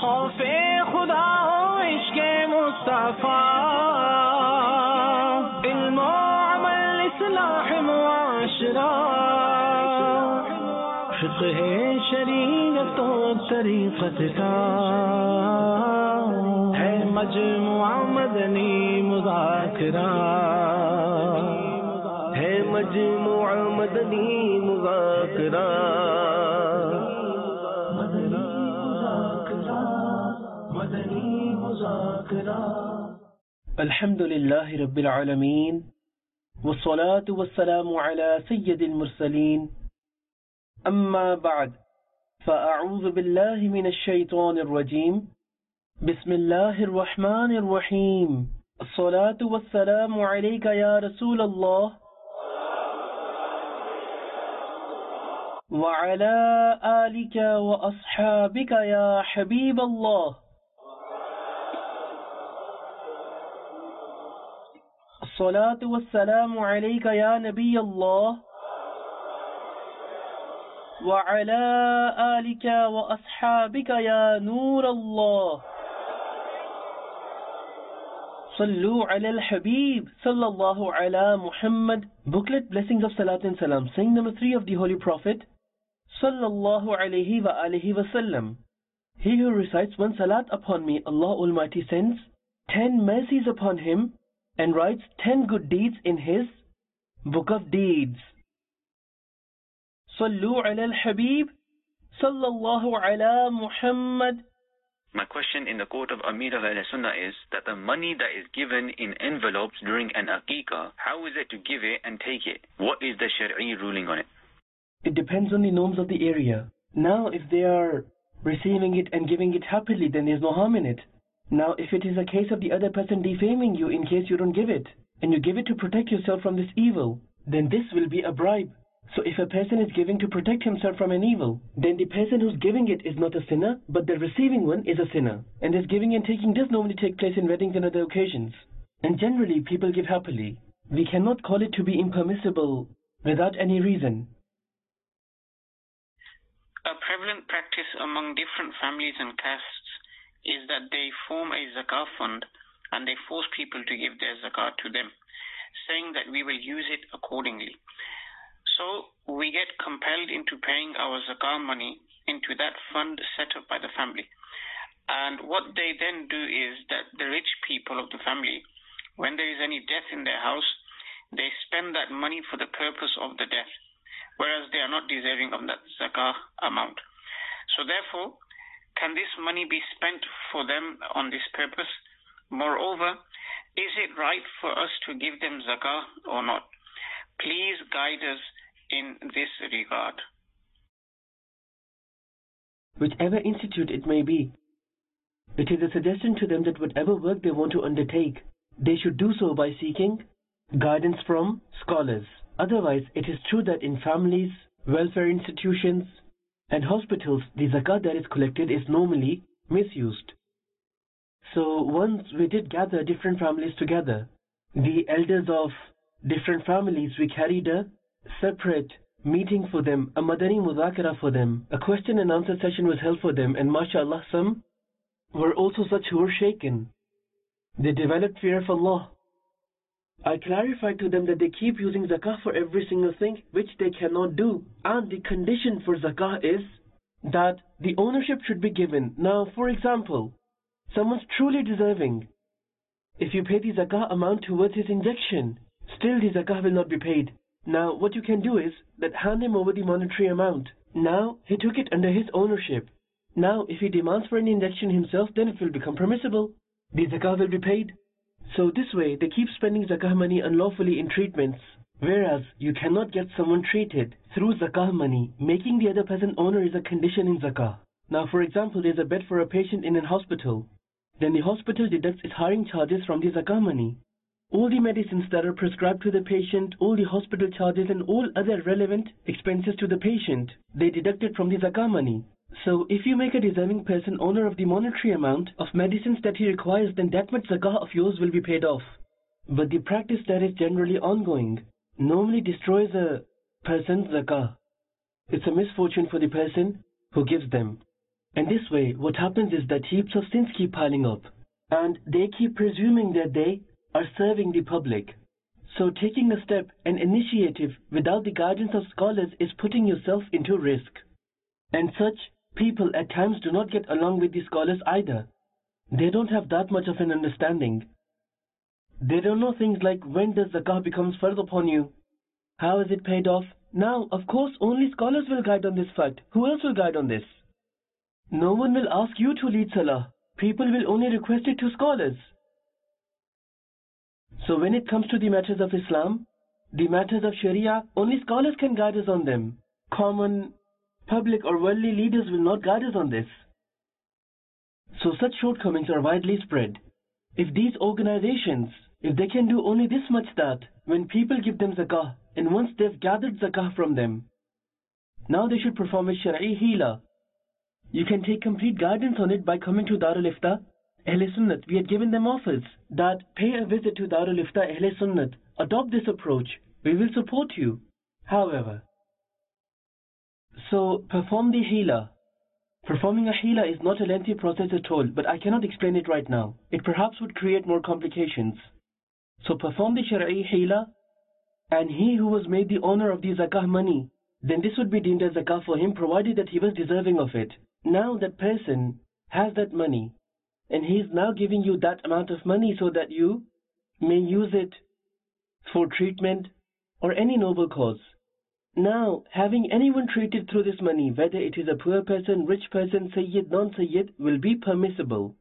خوف خدا و عشق مصطفى علم و عمل اصلاح معاشرہ فقہ شریعت و طریقت کا ہے مجموعہ مدنی مذاکرہ ہے مجموعہ مدنی مذاکرہ مدنی مذاکرہ الحمد لله رب العالمين والصلاة والسلام على سيد المرسلين أما بعد فأعوذ بالله من الشيطان الرجيم بسم الله الرحمن الرحيم الصلاة والسلام عليك يا رسول الله وعلى آلك وأصحابك يا حبيب الله الصلاة والسلام عليك يا نبي الله وعلى آلك وأصحابك يا نور الله صلوا على الحبيب صلى الله على Muhammad. Booklet Blessings of Salat and Salam, saying number 3 of the Holy Prophet sallallahu alayhi wa alihi wasallam. He who recites one salat upon me, Allah Almighty sends 10 mercies upon him and writes 10 good deeds in his book of deeds. Sallu ala al-Habib sallallahu ala Muhammad. My question in the court of Amir of Ahl-Sunnah is that the money that is given in envelopes during an aqiqah, how is it to give it and take it? What is the Shari'i ruling on it? It depends on the norms of the area. Now, if they are receiving it and giving it happily, then there's no harm in it. Now, if it is a case of the other person defaming you in case you don't give it, and you give it to protect yourself from this evil, then this will be a bribe. So if a person is giving to protect himself from an evil, then the person who's giving it is not a sinner, but the receiving one is a sinner. And this giving and taking does normally take place in weddings and other occasions. And generally, people give happily. We cannot call it to be impermissible without any reason. A prevalent practice among different families and castes is that they form a zakah fund and they force people to give their zakat to them, saying that we will use it accordingly. So we get compelled into paying our zakah money into that fund set up by the family. And what they then do is that the rich people of the family, when there is any death in their house, they spend that money for the purpose of the death, whereas they are not deserving of that zakah amount. So therefore, can this money be spent for them on this purpose? Moreover, is it right for us to give them zakah or not? Please guide us in this regard. Whichever institute it may be, it is a suggestion to them that whatever work they want to undertake, they should do so by seeking guidance from scholars. Otherwise, it is true that in families, welfare institutions, and hospitals, the zakat that is collected is normally misused. So once we did gather different families together, the elders of different families, we carried a separate meeting for them, a Madani Mudhakara for them. A question and answer session was held for them, and mashallah, some were also such who were shaken. They developed fear of Allah. I clarified to them that they keep using zakah for every single thing, which they cannot do. And the condition for zakah is that the ownership should be given. Now, for example, someone's truly deserving. If you pay the zakah amount towards his injection, still the zakah will not be paid. Now, what you can do is that hand him over the monetary amount. Now, he took it under his ownership. Now, if he demands for an injection himself, then it will become permissible. The zakah will be paid. So this way, they keep spending zakah money unlawfully in treatments, whereas you cannot get someone treated through zakah money. Making the other person owner is a condition in zakah. Now, for example, there's a bed for a patient in a hospital. Then the hospital deducts its hiring charges from the zakah money. All the medicines that are prescribed to the patient, all the hospital charges and all other relevant expenses to the patient, they deduct it from the zakah money. So if you make a deserving person owner of the monetary amount of medicines that he requires, then that much zakah of yours will be paid off. But the practice that is generally ongoing normally destroys a person's zakah. It's a misfortune for the person who gives them. And this way, what happens is that heaps of sins keep piling up, and they keep presuming that they are serving the public. So taking a step, an initiative, without the guidance of scholars is putting yourself into risk. And such people at times do not get along with the scholars either. They don't have that much of an understanding. They don't know things like when does zakah becomes fard upon you? How is it paid off? Now, of course, only scholars will guide on this fact. Who else will guide on this? No one will ask you to lead salah. People will only request it to scholars. So when it comes to the matters of Islam, the matters of Sharia, only scholars can guide us on them. Common, public or worldly leaders will not guide us on this. So such shortcomings are widely spread. If these organizations, if they can do only this much, that when people give them zakah, and once they've gathered zakah from them, now they should perform a Shari'i Hila. You can take complete guidance on it by coming to Darul Ifta, Ahle Sunnat. We had given them offers that pay a visit to Darul Ifta, Ahle Sunnat. Adopt this approach. We will support you. However, so perform the Hila. Performing a Hila is not a lengthy process at all, but I cannot explain it right now. It perhaps would create more complications. So perform the Shari'i Hila, and he who was made the owner of the zakah money, then this would be deemed as zakah for him, provided that he was deserving of it. Now that person has that money, and he is now giving you that amount of money so that you may use it for treatment or any noble cause. Now, having anyone treated through this money, whether it is a poor person, rich person, Sayyid, non-Sayyid, will be permissible.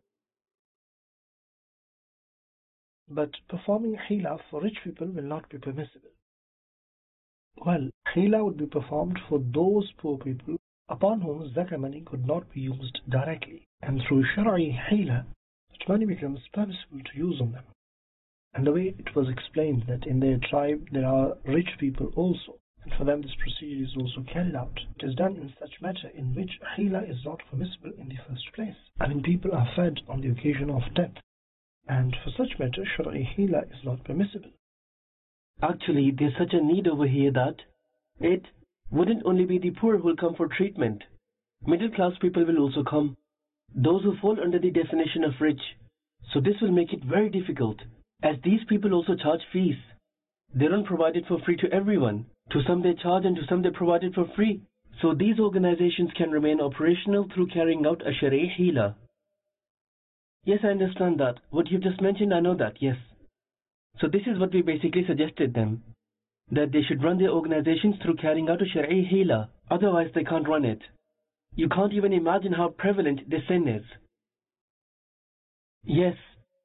But performing Hila for rich people will not be permissible. Well, Hila would be performed for those poor people upon whom zakah money could not be used directly. And through Shari'i Hila, that money becomes permissible to use on them. And the way it was explained that in their tribe there are rich people also, and for them this procedure is also carried out. It is done in such matter in which Hila is not permissible in the first place. I mean, people are fed on the occasion of death, and for such matter Shari'i Hila is not permissible. Actually, there's such a need over here that it wouldn't only be the poor who will come for treatment. Middle class people will also come. Those who fall under the definition of rich. So this will make it very difficult, as these people also charge fees. They don't provide it for free to everyone. To some they charge and to some they provide it for free. So these organizations can remain operational through carrying out a Shari'i Hila. Yes, I understand that. What you've just mentioned, I know that, yes. So this is what we basically suggested them, that they should run their organizations through carrying out a Shari'i Hila. Otherwise they can't run it. You can't even imagine how prevalent this sin is. Yes.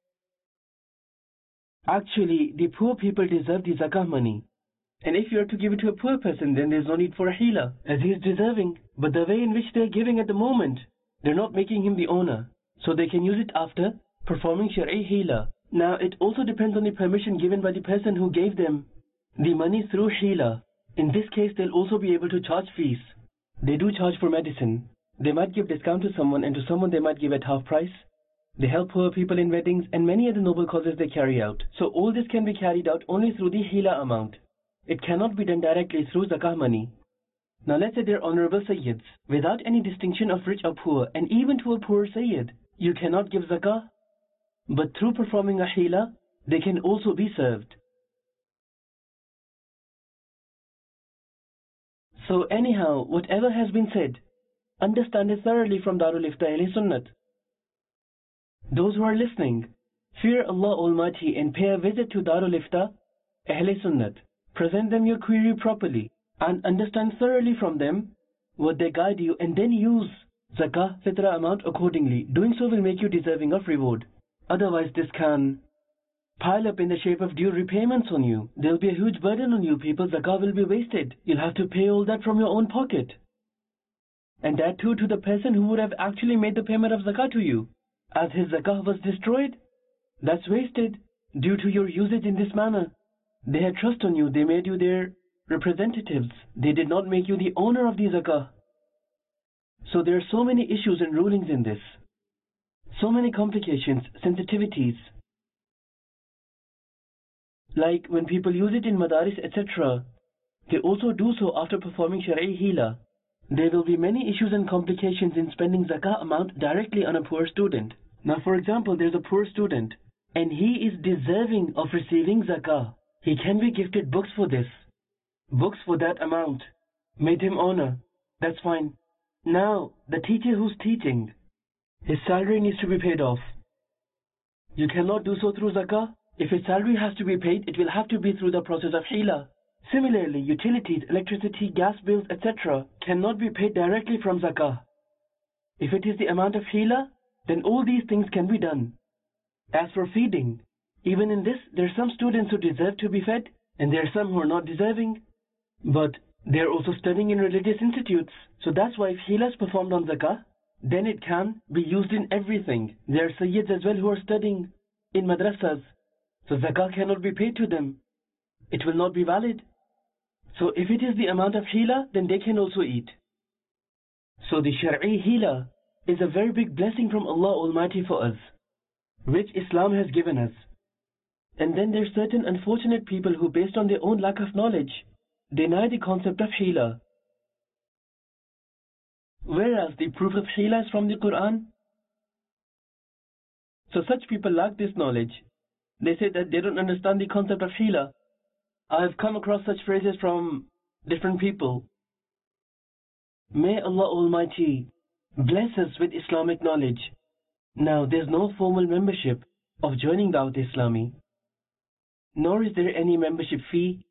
Actually, the poor people deserve the zakah money. And if you are to give it to a poor person, then there's no need for a Hila, as he is deserving. But the way in which they are giving at the moment, they're not making him the owner. So they can use it after performing Shari'i Hila. Now, it also depends on the permission given by the person who gave them the money through Hila. In this case, they'll also be able to charge fees. They do charge for medicine. They might give discount to someone, and to someone they might give at half price. They help poor people in weddings and many other noble causes they carry out. So all this can be carried out only through the Hila amount. It cannot be done directly through zakah money. Now let's say they're honorable Sayyids, without any distinction of rich or poor, and even to a poor Sayyid, you cannot give zakah. But through performing a Hila, they can also be served. So anyhow, whatever has been said, understand it thoroughly from Darul Ifta Ahle Sunnat. Those who are listening, fear Allah Almighty and pay a visit to Darul Ifta Ahle Sunnat. Present them your query properly and understand thoroughly from them what they guide you, and then use zakah fitra amount accordingly. Doing so will make you deserving of reward. Otherwise this can pile up in the shape of due repayments on you. There will be a huge burden on you people. Zakah will be wasted. You'll have to pay all that from your own pocket. And that too to the person who would have actually made the payment of zakah to you. As his zakah was destroyed, that's wasted due to your usage in this manner. They had trust on you. They made you their representatives. They did not make you the owner of the zakah. So there are so many issues and rulings in this. So many complications, sensitivities. Like when people use it in madaris, etc., they also do so after performing Shari'i Hila. there will be many issues and complications in spending zakah amount directly on a poor student. Now, for example, there's a poor student, and he is deserving of receiving zakah. He can be gifted books for this, books for that amount, made him honor. That's fine. Now, the teacher who's teaching, his salary needs to be paid off. You cannot do so through zakah. If his salary has to be paid, it will have to be through the process of hila. Similarly, utilities, electricity, gas bills, etc. cannot be paid directly from zakah. If it is the amount of hila, then all these things can be done. As for feeding, even in this, there are some students who deserve to be fed, and there are some who are not deserving. But they are also studying in religious institutes. So that's why if hila is performed on zakah, then it can be used in everything. There are sayyids as well who are studying in madrasas. So zakah cannot be paid to them. It will not be valid. So if it is the amount of hila, then they can also eat. So the Shar'i hila is a very big blessing from Allah Almighty for us, which Islam has given us. And then there are certain unfortunate people who, based on their own lack of knowledge, deny the concept of hila. Whereas the proof of hila is from the Quran. So such people lack this knowledge. They say that they don't understand the concept of hila. I have come across such phrases from different people. May Allah Almighty bless us with Islamic knowledge. Now, there's no formal membership of joining Dawat Islami, nor is there any membership fee.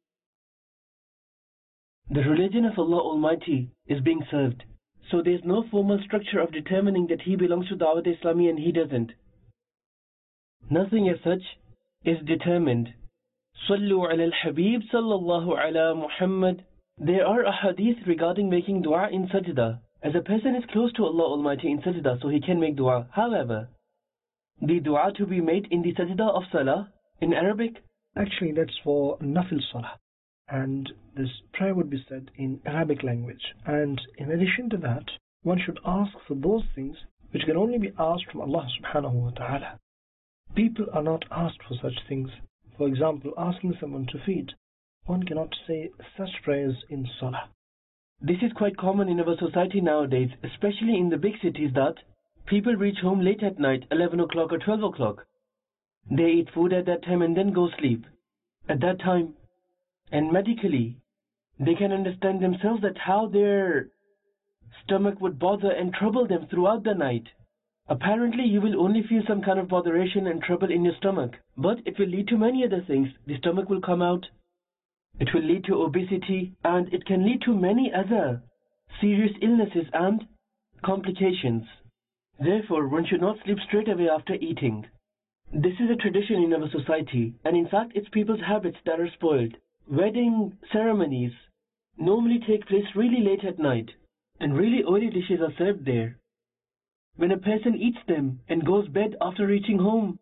The religion of Allah Almighty is being served, so there's no formal structure of determining that he belongs to Dawat Islami and he doesn't. Nothing as such is determined. Sallu ala al-Habib sallallahu ala Muhammad. There are ahadith regarding making dua in sajda, as a person is close to Allah Almighty in sajda, so he can make dua. However, the dua to be made in the sajda of salah in Arabic, Actually, that's for nafil salah. And this prayer would be said in Arabic language. And in addition to that, one should ask for those things which can only be asked from Allah subhanahu wa ta'ala. People are not asked for such things. For example, asking someone to feed. One cannot say such prayers in salah. This is quite common in our society nowadays, especially in the big cities, that people reach home late at night, 11 o'clock or 12 o'clock. They eat food at that time and then go sleep at that time. And medically, they can understand themselves that how their stomach would bother and trouble them throughout the night. Apparently, you will only feel some kind of botheration and trouble in your stomach, but it will lead to many other things. The stomach will come out, it will lead to obesity, and it can lead to many other serious illnesses and complications. Therefore, one should not sleep straight away after eating. This is a tradition in our society, and in fact, it's people's habits that are spoiled. Wedding ceremonies normally take place really late at night, and really oily dishes are served there. When a person eats them and goes to bed after reaching home,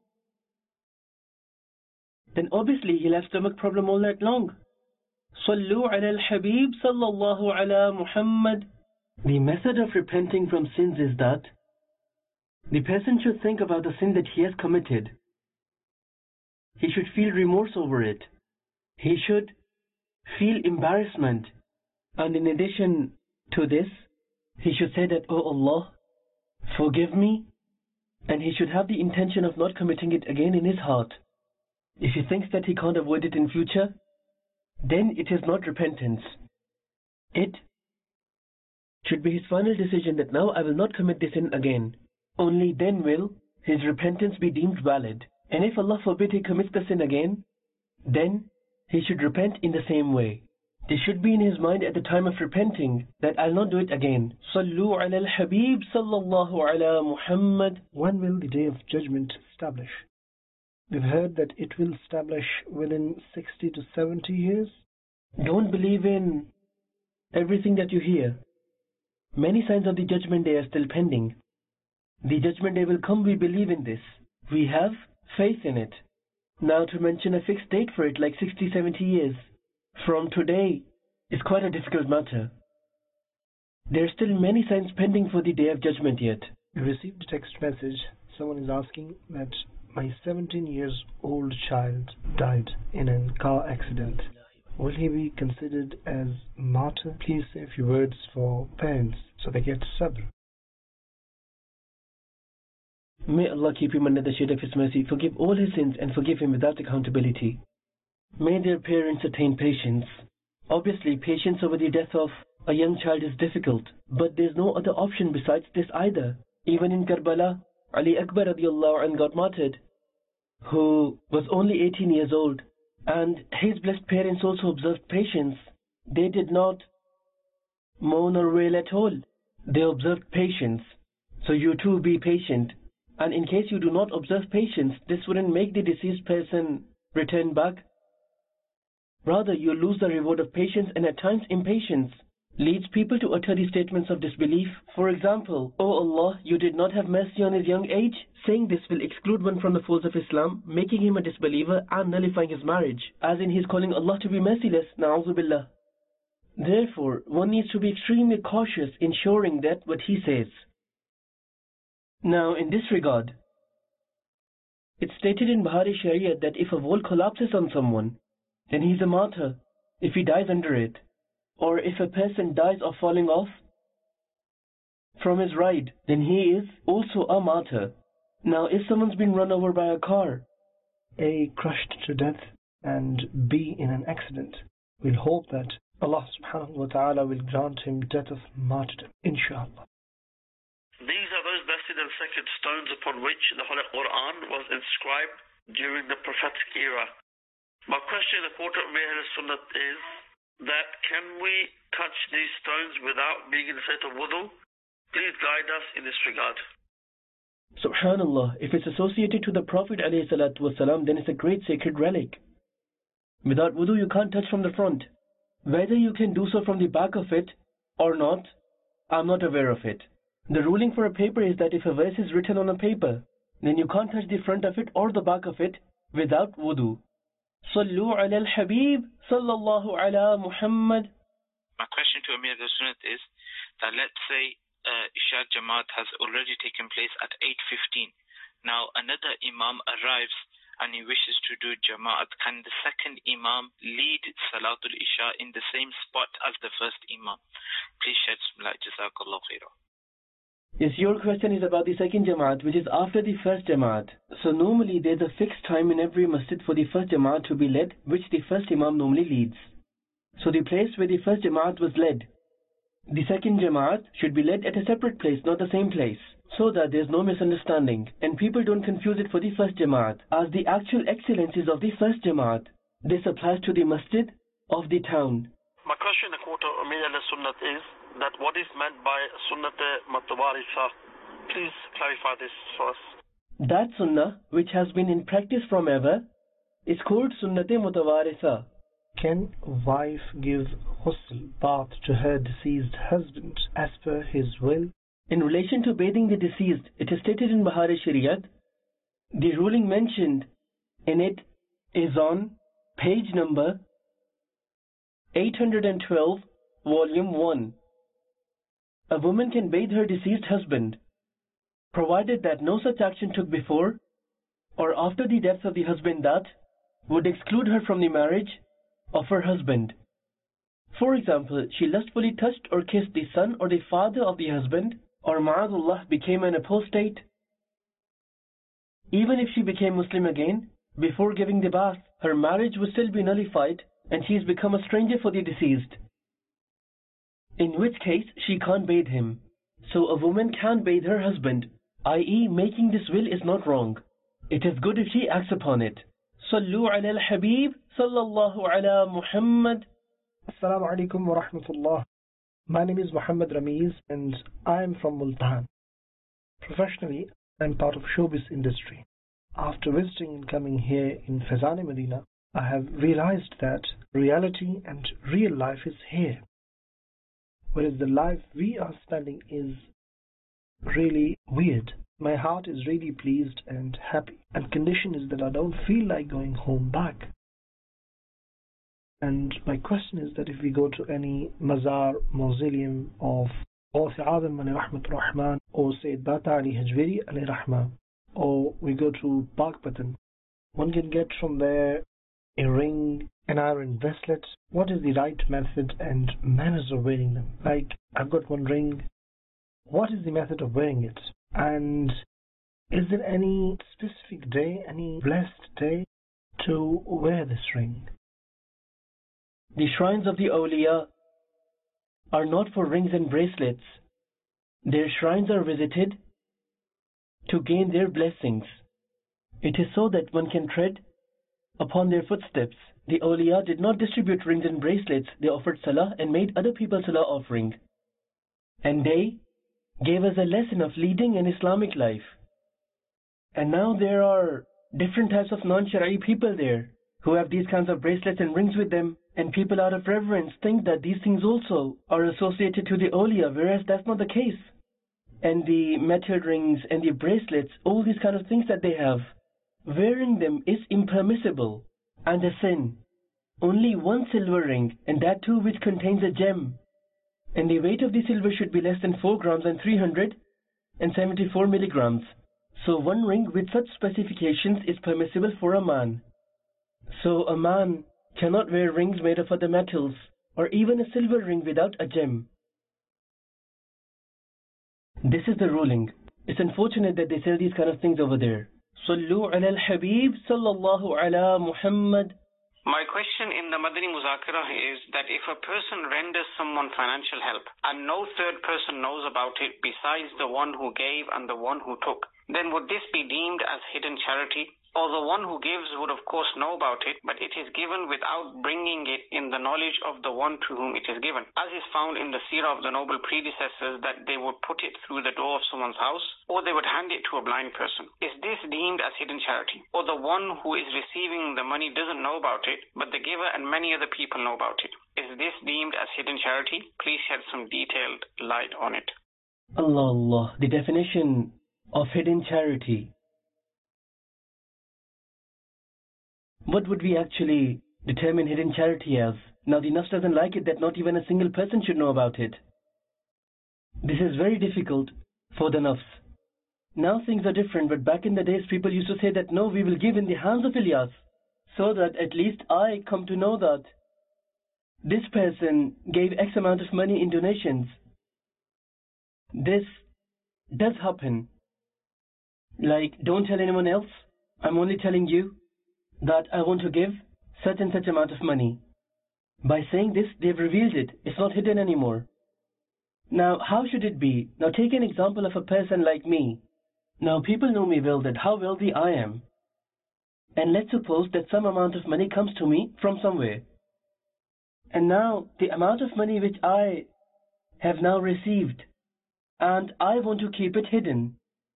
then obviously he'll have stomach problem all night long. Sallu ala al-Habib sallallahu ala Muhammad. The method of repenting from sins is that the person should think about the sin that he has committed. He should feel remorse over it. He should feel embarrassment. And in addition to this, he should say that, "Oh Allah, forgive me," and he should have the intention of not committing it again in his heart. If he thinks that he can't avoid it in future, then it is not repentance. It should be his final decision that now I will not commit this sin again. Only then will his repentance be deemed valid. And if Allah forbid he commits the sin again, then he should repent in the same way. This should be in his mind at the time of repenting, that I'll not do it again. Sallu ala al-Habib sallallahu ala Muhammad. When will the day of judgment establish? We've heard that it will establish within 60 to 70 years. Don't believe in everything that you hear. Many signs of the judgment day are still pending. The judgment day will come, we believe in this. We have faith in it. Now to mention a fixed date for it, like 60, 70 years from today, is quite a difficult matter. There are still many signs pending for the day of judgment yet. We received a text message. Someone is asking that my 17 years old child died in a car accident. will he be considered as martyr? Please say a few words for parents so they get sabr. May Allah keep him under the shade of His mercy, forgive all his sins and forgive him without accountability. May their parents attain patience. Obviously, patience over the death of a young child is difficult, but there's no other option besides this either. Even in Karbala, Ali Akbar radiallahu anh got martyred, who was only 18 years old, and his blessed parents also observed patience. They did not moan or wail at all. They observed patience. So you too be patient. And in case you do not observe patience, this wouldn't make the deceased person return back. Rather, you lose the reward of patience, and at times impatience leads people to utter the statements of disbelief. For example, "O Allah, you did not have mercy on his young age." Saying this will exclude one from the folds of Islam, making him a disbeliever and nullifying his marriage, as in he's calling Allah to be merciless. Na'udhu billah. Therefore, one needs to be extremely cautious, ensuring that what he says. Now, in this regard, it's stated in Bahari Shariat that if a wall collapses on someone, then he's a martyr if he dies under it. Or if a person dies of falling off from his ride, then he is also a martyr. Now, if someone's been run over by a car, A, crushed to death, and B, in an accident, we'll hope that Allah subhanahu wa ta'ala will grant him death of martyrdom, inshallah. These are those blessed and sacred stones upon which the Holy Quran was inscribed during the prophetic era. My question in the court of Ahl Sunnah is that can we touch these stones without being in the state of wudu? Please guide us in this regard. Subhanallah, if it's associated to the Prophet ﷺ, then it's a great sacred relic. Without wudu, you can't touch from the front. Whether you can do so from the back of it or not, I'm not aware of it. The ruling for a paper is that if a verse is written on a paper, then you can't touch the front of it or the back of it without wudu. Sallu ala al-Habib, sallallahu ala Muhammad. My question to Amir al-Sunnat is that let's say Isha Jamaat has already taken place at 8:15. Now another Imam arrives and he wishes to do Jamaat. Can the second Imam lead Salatul Isha in the same spot as the first Imam? Please shed some light. Jazakallah khairah. Yes, your question is about the second Jamaat, which is after the first Jamaat. So normally there's a fixed time in every masjid for the first Jamaat to be led, which the first Imam normally leads. So the place where the first Jamaat was led, the second Jamaat should be led at a separate place, not the same place, so that there's no misunderstanding and people don't confuse it for the first Jamaat as the actual excellences of the first Jamaat. This applies to the masjid of the town. My question in the court of Amir al-Sunnat is that what is meant by Sunnat Mutawaritha? Please clarify this for us. That Sunnah, which has been in practice from ever, is called Sunnat Mutawaritha. Can wife give ghusl, bath, to her deceased husband as per his will? In relation to bathing the deceased, it is stated in Bahari Shariat. The ruling mentioned in it is on page number 812, volume 1. A woman can bathe her deceased husband, provided that no such action took before or after the death of the husband that would exclude her from the marriage of her husband. For example, she lustfully touched or kissed the son or the father of the husband, or ma'adullah became an apostate. Even if she became Muslim again, before giving the bath, her marriage would still be nullified and she has become a stranger for the deceased, in which case she can't bathe him. So a woman can bathe her husband, i.e. making this will is not wrong. It is good if she acts upon it. Sallu ala al-Habib, sallallahu ala Muhammad. Assalamu alaikum wa rahmatullah. My name is Muhammad Ramiz and I am from Multan. Professionally, I am part of showbiz industry. After visiting and coming here in Fezane, Medina, I have realized that reality and real life is here. Whereas the life we are spending is really weird. My heart is really pleased and happy. And condition is that I don't feel like going home back. And my question is that if we go to any mazar, mausoleum of Gawth Azam alayhi rahmatur rahman, or Sayyid Bata Ali Hajwiri alayhi rahmah, or we go to Pakpatan, one can get from there a ring, an iron bracelet, what is the right method and manners of wearing them? Like, I've got one ring, what is the method of wearing it? And is there any specific day, any blessed day to wear this ring? The shrines of the awliya are not for rings and bracelets. Their shrines are visited to gain their blessings. It is so that one can tread upon their footsteps. The awliya did not distribute rings and bracelets. They offered salah and made other people salah offering. And they gave us a lesson of leading an Islamic life. And now there are different types of non-Shari'i people there who have these kinds of bracelets and rings with them, and people out of reverence think that these things also are associated to the awliya, whereas that's not the case. And the metal rings and the bracelets, all these kind of things that they have, wearing them is impermissible and a sin. Only one silver ring, and that too which contains a gem, and the weight of the silver should be less than 4 grams and 374 milligrams. So one ring with such specifications is permissible for a man. So a man cannot wear rings made of other metals, or even a silver ring without a gem. This is the ruling. It's unfortunate that they sell these kind of things over there. Sallu ala al-Habib sallallahu ala Muhammad. My question in the Madani Muzakira is that if a person renders someone financial help and no third person knows about it besides the one who gave and the one who took, then would this be deemed as hidden charity? Or the one who gives would of course know about it, but it is given without bringing it in the knowledge of the one to whom it is given, as is found in the seerah of the noble predecessors, that they would put it through the door of someone's house, or they would hand it to a blind person. Is this deemed as hidden charity? Or the one who is receiving the money doesn't know about it, but the giver and many other people know about it? Is this deemed as hidden charity? Please shed some detailed light on it. Allah, the definition of hidden charity. What would we actually determine hidden charity as? Now the nafs doesn't like it that not even a single person should know about it. This is very difficult for the nafs. Now things are different, but back in the days people used to say that no, we will give in the hands of Ilyas, so that at least I come to know that this person gave X amount of money in donations. This does happen. Like, don't tell anyone else. I'm only telling you that I want to give such and such amount of money. By saying this, they've revealed it. It's not hidden anymore. Now, how should it be? Now, take an example of a person like me. Now, people know me well, that how wealthy I am. And let's suppose that some amount of money comes to me from somewhere. And now, the amount of money which I have now received, and I want to keep it hidden.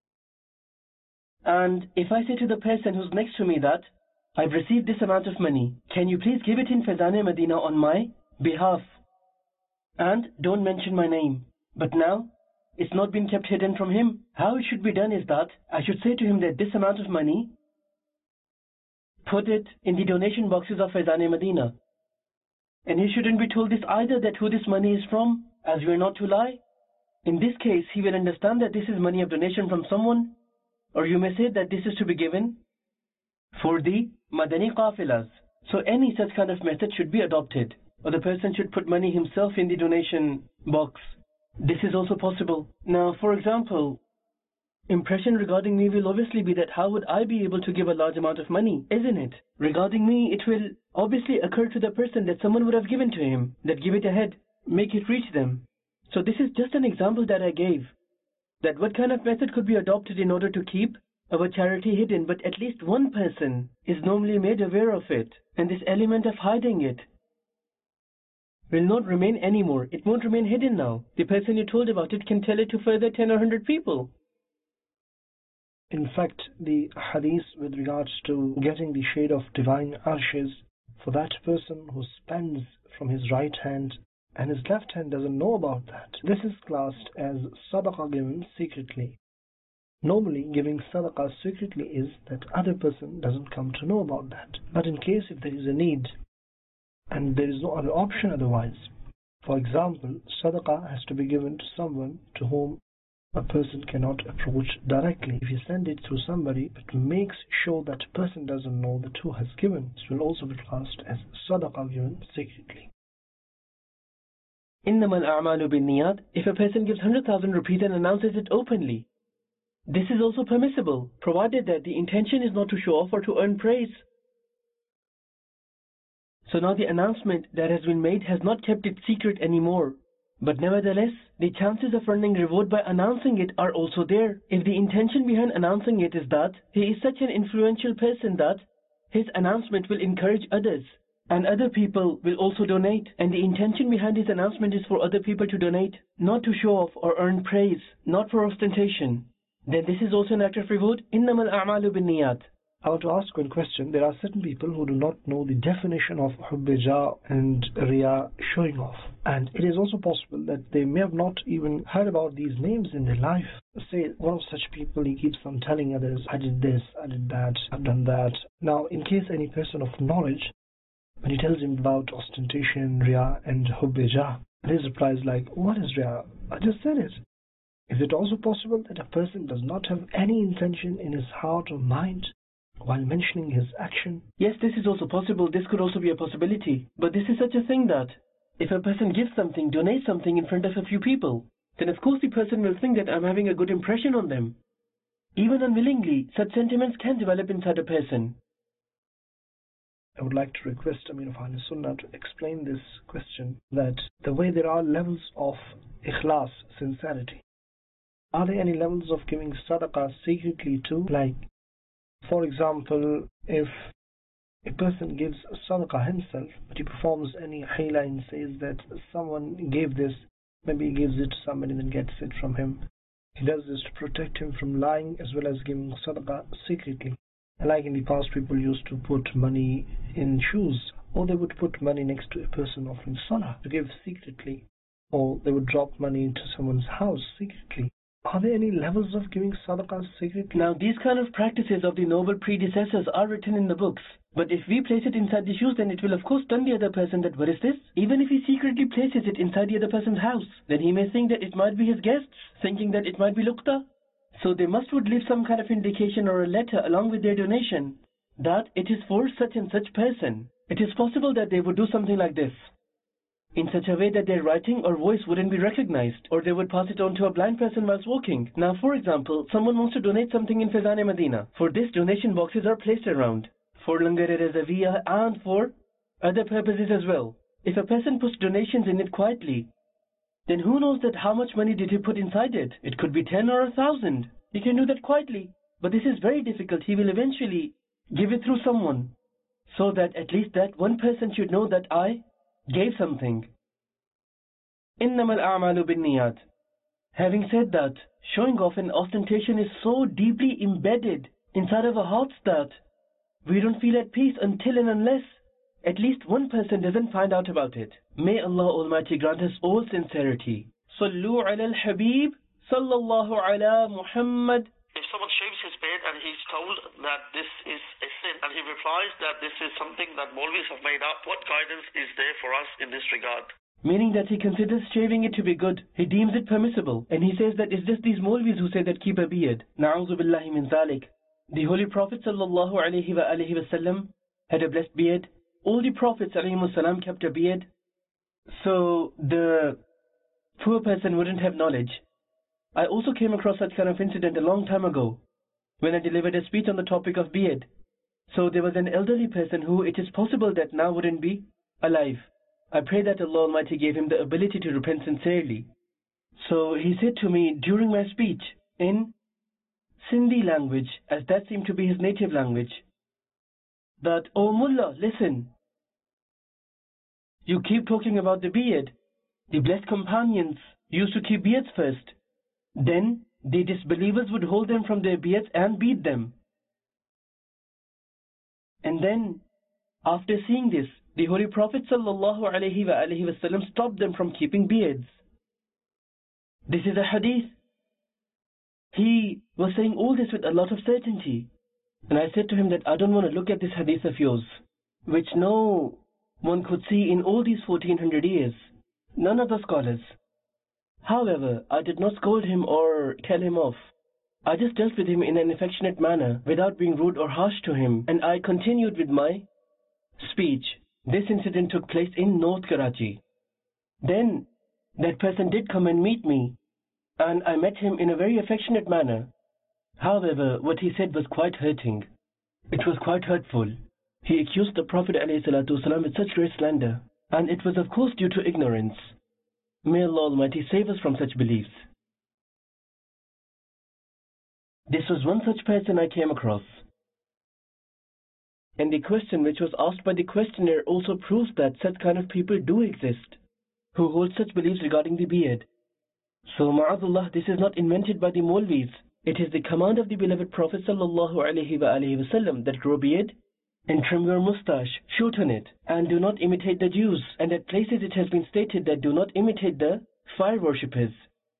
And if I say to the person who's next to me that, I've received this amount of money, can you please give it in Faizan-e-Medina on my behalf? And don't mention my name. But now, it's not been kept hidden from him. How it should be done is that I should say to him that this amount of money, put it in the donation boxes of Faizan-e-Medina. And he shouldn't be told this either, that who this money is from, as we are not to lie. In this case, he will understand that this is money of donation from someone, or you may say that this is to be given for the Madani Qafilas. So any such kind of method should be adopted, or the person should put money himself in the donation box. This is also possible. Now, for example, impression regarding me will obviously be that how would I be able to give a large amount of money, isn't it? Regarding me, it will obviously occur to the person that someone would have given to him, that give it ahead, make it reach them. So this is just an example that I gave, that what kind of method could be adopted in order to keep our charity hidden, but at least one person is normally made aware of it, and this element of hiding it will not remain anymore. It won't remain hidden now. The person you told about it can tell it to further 10 or 100 people. In fact, the hadith with regards to getting the shade of divine arshes for that person who spends from his right hand and his left hand doesn't know about that, this is classed as sadaqah given secretly. Normally, giving sadaqah secretly is that other person doesn't come to know about that. But in case if there is a need and there is no other option otherwise, for example, sadaqah has to be given to someone to whom a person cannot approach directly. If you send it through somebody, but makes sure that person doesn't know that who has given, this will also be classed as sadaqah given secretly. إِنَّمَا الْأَعْمَالُ بِالنِّيَّاتِ. If a person gives 100,000 rupees and announces it openly, this is also permissible, provided that the intention is not to show off or to earn praise. So now the announcement that has been made has not kept it secret anymore. But nevertheless, the chances of earning reward by announcing it are also there. If the intention behind announcing it is that he is such an influential person that his announcement will encourage others, and other people will also donate, and the intention behind his announcement is for other people to donate, not to show off or earn praise, not for ostentation, then this is also an act of reward. إِنَّمَا الْأَعْمَالُ بِالنِّيَّاتِ. I want to ask one question. There are certain people who do not know the definition of Hubb-e-Jah and Riya, showing off. And it is also possible that they may have not even heard about these names in their life. Say, one of such people, he keeps on telling others, I did this, I did that, I've done that. Now, in case any person of knowledge, when he tells him about ostentation, Riya and Hubb-e-Jah, his reply is like, what is Riya? I just said it. Is it also possible that a person does not have any intention in his heart or mind while mentioning his action? Yes, this is also possible. This could also be a possibility. But this is such a thing that if a person gives something, donates something in front of a few people, then of course the person will think that I'm having a good impression on them. Even unwillingly, such sentiments can develop inside a person. I would like to request Amir of Ahlul Sunnah to explain this question, that the way there are levels of ikhlas, sincerity, are there any levels of giving sadaqah secretly too? Like, for example, if a person gives sadaqah himself, but he performs any hila and says that someone gave this, maybe he gives it to somebody and then gets it from him. He does this to protect him from lying as well as giving sadaqah secretly. And like in the past, people used to put money in shoes, or they would put money next to a person offering salah to give secretly, or they would drop money into someone's house secretly. Are there any levels of giving sadaqah secretly? Now, these kind of practices of the noble predecessors are written in the books. But if we place it inside the shoes, then it will of course stun the other person that what is this? Even if he secretly places it inside the other person's house, then he may think that it might be his guests, thinking that it might be luqta. So they would leave some kind of indication or a letter along with their donation that it is for such and such person. It is possible that they would do something like this, in such a way that their writing or voice wouldn't be recognized, or they would pass it on to a blind person whilst walking. Now, for example, someone wants to donate something in Fezan-e-Medina. For this, donation boxes are placed around, for Langar-e-Rezaviya and for other purposes as well. If a person puts donations in it quietly, then who knows that how much money did he put inside it? It could be 10 or 1,000. He can do that quietly. But this is very difficult. He will eventually give it through someone, so that at least that one person should know that I gave something. إِنَّمَا الْأَعْمَالُ بِالنِّيَّاتِ. Having said that, showing off and ostentation is so deeply embedded inside of our hearts that we don't feel at peace until and unless at least one person doesn't find out about it. May Allah Almighty grant us all sincerity. Sallu ala al-Habib, sallallahu ala Muhammad. If someone shaves his beard and he's told that this is a sin, and he replies that this is something that Maulvis have made up, what guidance is there for us in this regard? Meaning that he considers shaving it to be good. He deems it permissible. And he says that it's just these Maulvis who say that keep a beard. Na'udhu billahi min dhalik. The Holy Prophet sallallahu alayhi wa alihi wasallam had a blessed beard. All the Prophets alayhi salam kept a beard. So the poor person wouldn't have knowledge. I also came across such kind of incident a long time ago, when I delivered a speech on the topic of beard. So there was an elderly person who it is possible that now wouldn't be alive. I pray that Allah Almighty gave him the ability to repent sincerely. So he said to me during my speech in Sindhi language, as that seemed to be his native language, that, "Oh Mullah, listen. You keep talking about the beard. The blessed companions used to keep beards first. Then the disbelievers would hold them from their beards and beat them. And then, after seeing this, the Holy Prophet ﷺ stopped them from keeping beards." This is a hadith. He was saying all this with a lot of certainty. And I said to him that I don't want to look at this hadith of yours, which no one could see in all these 1400 years. None of the scholars. However, I did not scold him or tell him off. I just dealt with him in an affectionate manner without being rude or harsh to him, and I continued with my speech. This incident took place in North Karachi. Then that person did come and meet me, and I met him in a very affectionate manner. However, what he said was quite hurting. It was quite hurtful. He accused the Prophet ﷺ with such great slander, and it was of course due to ignorance. May Allah Almighty save us from such beliefs. This was one such person I came across. And the question which was asked by the questionnaire also proves that such kind of people do exist, who hold such beliefs regarding the beard. So, ma'adullah, this is not invented by the Maulvis. It is the command of the beloved Prophet ﷺ that grow beard and trim your moustache, shorten it, and do not imitate the Jews. And at places it has been stated that do not imitate the fire worshippers.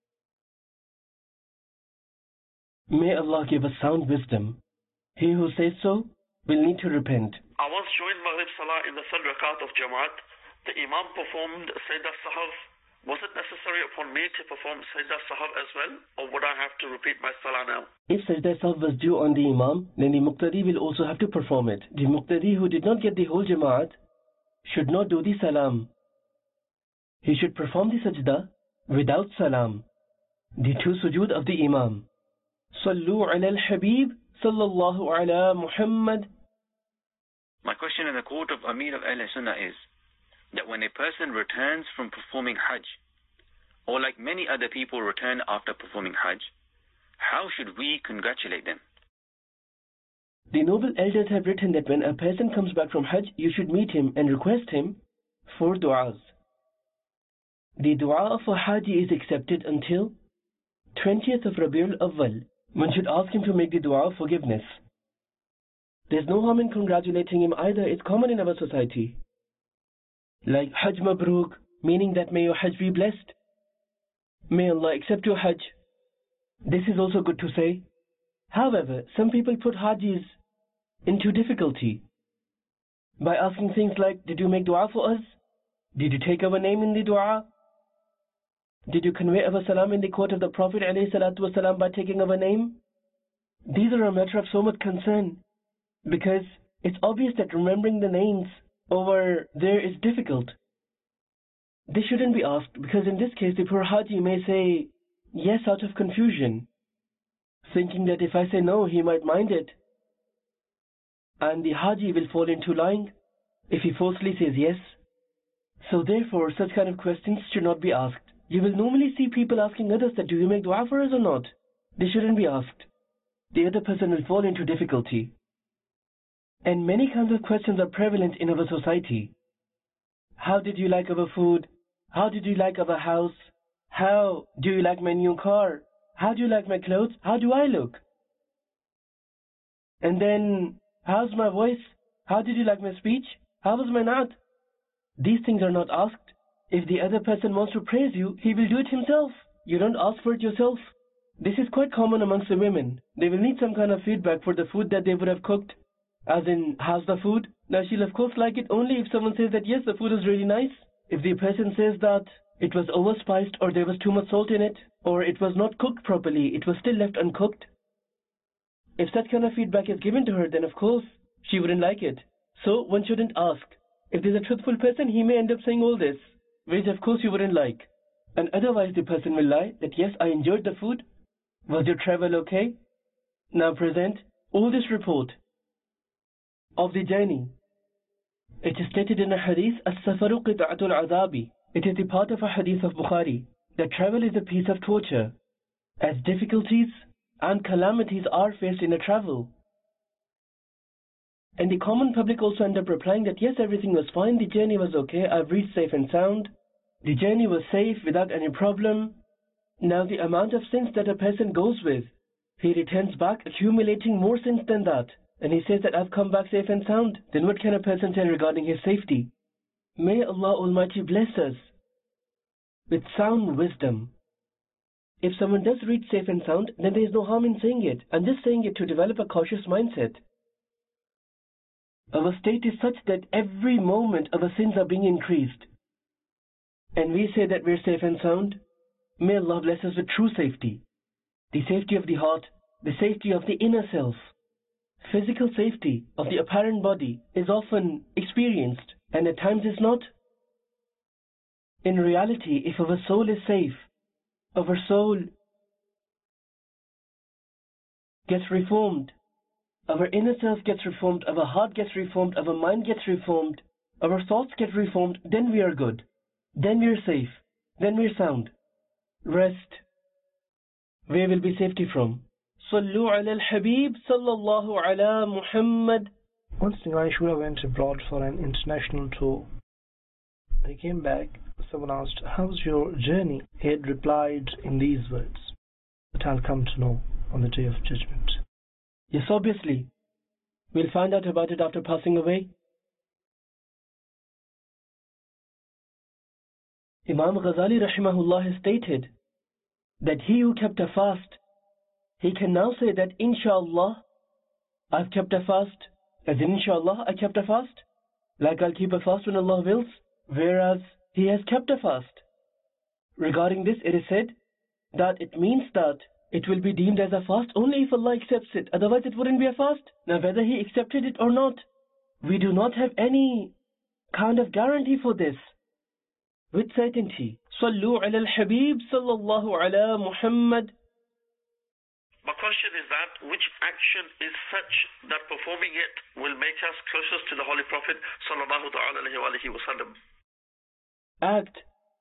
May Allah give us sound wisdom. He who says so will need to repent. I once joined Maghrib Salah in the third rakat of Jamaat. The Imam performed Sajda Sahaf. Was it necessary upon me to perform Sajda Sahaf as well, or would I have to repeat my Salah now? If Sajda Sahaf was due on the Imam, then the Muqtadi will also have to perform it. The Muqtadi who did not get the whole Jamaat should not do the Salam. He should perform the Sajda without Salam. The two sujood of the Imam. Sallu ala al-Habib, sallallahu ala Muhammad. My question in the court of Amir of Ahl Sunnah is that when a person returns from performing Hajj, or like many other people return after performing Hajj, how should we congratulate them? The noble elders have written that when a person comes back from Hajj, you should meet him and request him for du'as. The du'a of a Haji is accepted until 20th of Rabiul Awwal. One should ask him to make the dua of forgiveness. There's no harm in congratulating him either. It's common in our society. Like Hajj Mabruk, meaning that may your Hajj be blessed. May Allah accept your Hajj. This is also good to say. However, some people put Hajis into difficulty by asking things like, did you make dua for us? Did you take our name in the dua? Did you convey our salam in the court of the Prophet ﷺ by taking our name? These are a matter of so much concern, because it's obvious that remembering the names over there is difficult. This shouldn't be asked, because in this case the poor Haji may say yes out of confusion, thinking that if I say no, he might mind it. And the Haji will fall into lying if he falsely says yes. So therefore, such kind of questions should not be asked. You will normally see people asking others that, do you make dua for us or not? They shouldn't be asked. The other person will fall into difficulty. And many kinds of questions are prevalent in our society. How did you like our food? How did you like our house? How do you like my new car? How do you like my clothes? How do I look? And then, how's my voice? How did you like my speech? How was my naat? These things are not asked. If the other person wants to praise you, he will do it himself. You don't ask for it yourself. This is quite common amongst the women. They will need some kind of feedback for the food that they would have cooked. As in, how's the food? Now she'll of course like it only if someone says that yes, the food is really nice. If the person says that it was overspiced, or there was too much salt in it, or it was not cooked properly, it was still left uncooked. If such kind of feedback is given to her, then of course she wouldn't like it. So one shouldn't ask. If there's a truthful person, he may end up saying all this, which of course you wouldn't like. And otherwise the person will lie that yes, I enjoyed the food. Was your travel okay? Now present all this report of the journey. It is stated in a hadith, As-safaru qit'atul azabi. It is the part of a hadith of Bukhari that travel is a piece of torture, as difficulties and calamities are faced in a travel. And the common public also end up replying that yes, everything was fine, the journey was okay, I've reached safe and sound, the journey was safe without any problem. Now the amount of sins that a person goes with, he returns back accumulating more sins than that, and he says that I've come back safe and sound. Then what can a person tell regarding his safety? May Allah Almighty bless us with sound wisdom. If someone does reach safe and sound, then there is no harm in saying it, and just saying it to develop a cautious mindset. Our state is such that every moment our sins are being increased. And we say that we're safe and sound. May Allah bless us with true safety. The safety of the heart, the safety of the inner self. Physical safety of the apparent body is often experienced and at times is not. In reality, if our soul is safe, our soul gets reformed, our inner self gets reformed, our heart gets reformed, our mind gets reformed, our thoughts get reformed, then we are good. Then we are safe. Then we are sound. Rest, where will be safety from? Sallu ala al-Habib sallallahu ala Muhammad. Once Niraj Shura went abroad for an international tour. When he came back, someone asked, "How's your journey?" He had replied in these words, "But I'll come to know on the day of judgment." Yes, obviously. We'll find out about it after passing away. Imam Ghazali rahimahullah has stated that he who kept a fast, he can now say that inshallah, I've kept a fast, as in inshallah, I kept a fast, like I'll keep a fast when Allah wills, whereas he has kept a fast. Regarding this, it is said that it means that it will be deemed as a fast only if Allah accepts it, otherwise it wouldn't be a fast. Now whether he accepted it or not, we do not have any kind of guarantee for this with certainty. Sallu ala al-Habib sallallahu ala Muhammad. My question is that which action is such that performing it will make us closest to the Holy Prophet sallallahu alaihi wasallam? Act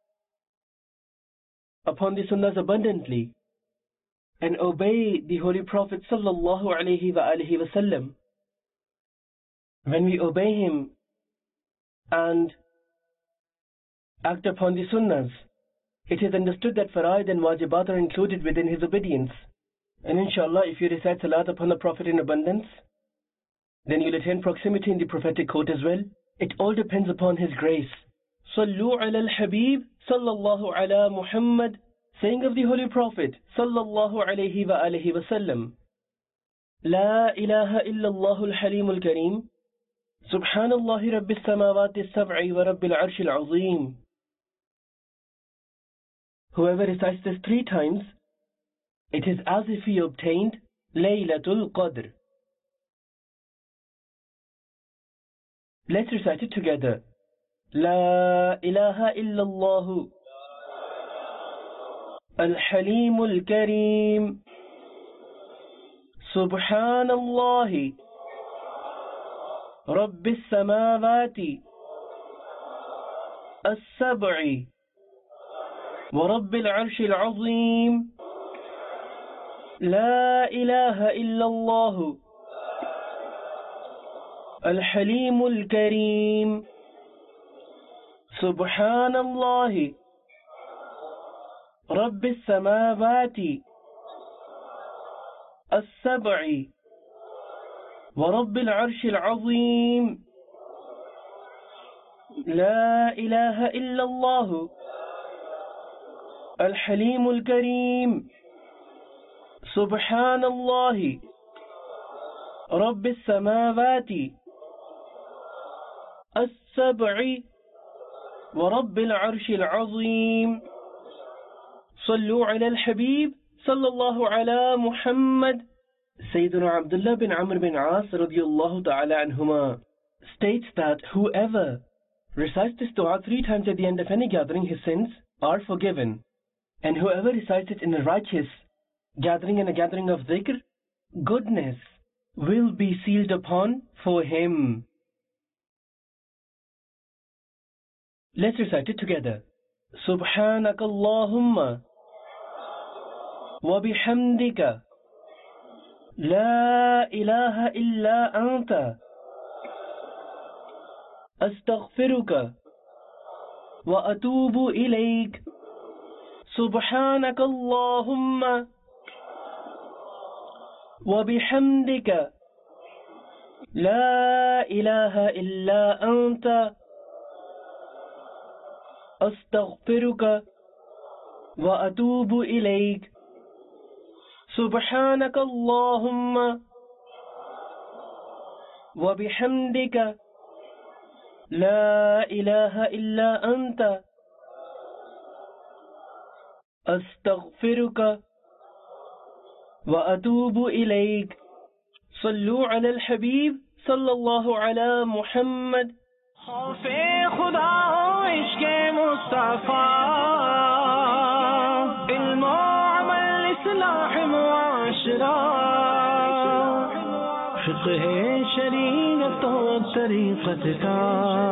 upon the sunnahs abundantly and obey the Holy Prophet sallallahu alaihi wasallam. When we obey him and act upon the sunnahs, it is understood that faraid and wajibat are included within his obedience. And inshallah, if you recite salat upon the Prophet in abundance, then you'll attain proximity in the prophetic court as well. It all depends upon his grace. Sallu ala al-Habib sallallahu ala Muhammad. Saying of the Holy Prophet sallallahu alayhi wa alihi wa sallam, La ilaha illallah al-Halim al-Kareem, Subhanallahi Rabbil Samawati as-Sab'i wa Rabbil Arsh al-Azim. Whoever recites this 3 times, it is as if he obtained Laylatul Qadr. Let's recite it together. La ilaha illallah al-Halim al-Kareem, Subhanallahi Rabbil Samawati as-Sab'i wa Rabbil Arsh al-Azim. La ilaha illallah al-Halim al-Kareem, Subhanallahi Rabbil Samawati as-Sab'i wa Rabbil Arsh al-Azim. La ilaha illallah al-Halim al-Kareem, Subhanallahi Rabbil Samawati as-Sab'i wa Rabbil Arsh al-Azim. Sallu ala al-Habib sallallahu ala Muhammad. Sayyidina Abdullah bin Amr bin As radiyallahu ta'ala anhuma states that whoever recites this dua 3 times at the end of any gathering, his sins are forgiven. And whoever recites it in a righteous gathering and a gathering of dhikr, goodness will be sealed upon for him. Let's recite it together. Subhanaka Allahumma wa bihamdika la ilaha illa anta astaghfiruka wa atubu ilayk. Subhanaka Allahumma wa bihamdika la ilaha illa anta astaghfiruka wa atubu ilayk. Subhanaka Allahumma wa bihamdika la ilaha illa anta استغفرک واتوب الیک. صلوا علی الحبیب صلی اللہ علی محمد. خوف خدا و عشق مصطفیٰ، علم و عمل اصلاح معاشرہ، فقہ شریعت و طریقت کا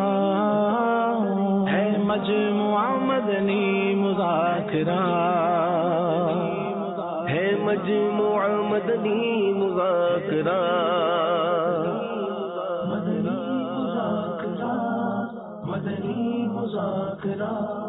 ہے مجموعہ مدنی مذاکرہ، ہے مجموعہ مدنی مذاکرہ. مدنی مذاکرہ